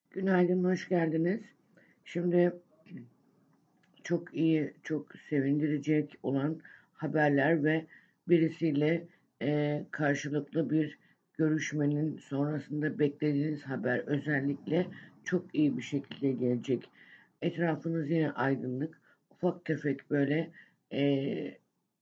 Günaydın, hoş geldiniz. Şimdi çok iyi, çok sevindirecek olan haberler ve birisiyle karşılıklı bir görüşmenin sonrasında beklediğiniz haber özellikle çok iyi bir şekilde gelecek. Etrafınız yine aydınlık, ufak tefek böyle e,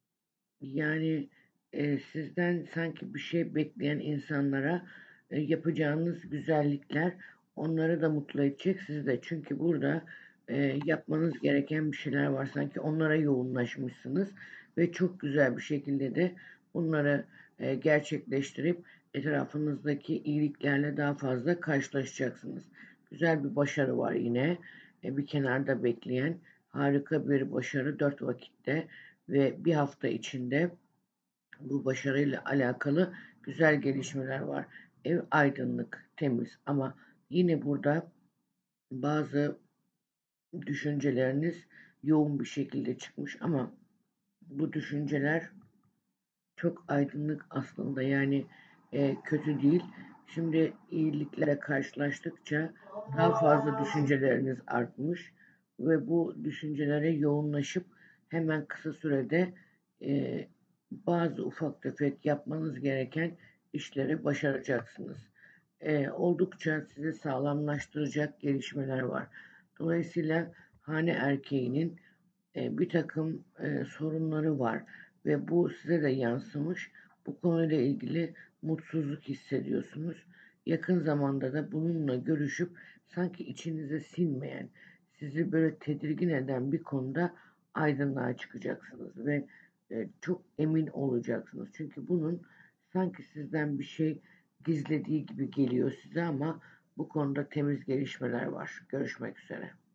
yani sizden sanki bir şey bekleyen insanlara yapacağınız güzellikler onları da mutlu edecek sizi de. Çünkü burada yapmanız gereken bir şeyler var. Sanki onlara yoğunlaşmışsınız ve çok güzel bir şekilde de bunları gerçekleştirip etrafınızdaki iyiliklerle daha fazla karşılaşacaksınız. Güzel bir başarı var yine. Bir kenarda bekleyen harika bir başarı 4 vakitte ve bir hafta içinde bu başarıyla alakalı güzel gelişmeler var. Ev aydınlık, temiz ama yine burada bazı düşünceleriniz yoğun bir şekilde çıkmış ama bu düşünceler çok aydınlık aslında yani kötü değil. Şimdi iyilikle karşılaştıkça daha fazla düşünceleriniz artmış ve bu düşüncelere yoğunlaşıp hemen kısa sürede e, bazı ufak tefek yapmanız gereken işleri başaracaksınız. Oldukça sizi sağlamlaştıracak gelişmeler var. Dolayısıyla hane erkeğinin bir takım sorunları var ve bu size de yansımış. Bu konuyla ilgili mutsuzluk hissediyorsunuz. Yakın zamanda da bununla görüşüp sanki içinize sinmeyen, sizi böyle tedirgin eden bir konuda aydınlığa çıkacaksınız ve çok emin olacaksınız. Çünkü bunun sanki sizden bir şey gizlediği gibi geliyor size ama bu konuda temiz gelişmeler var. Görüşmek üzere.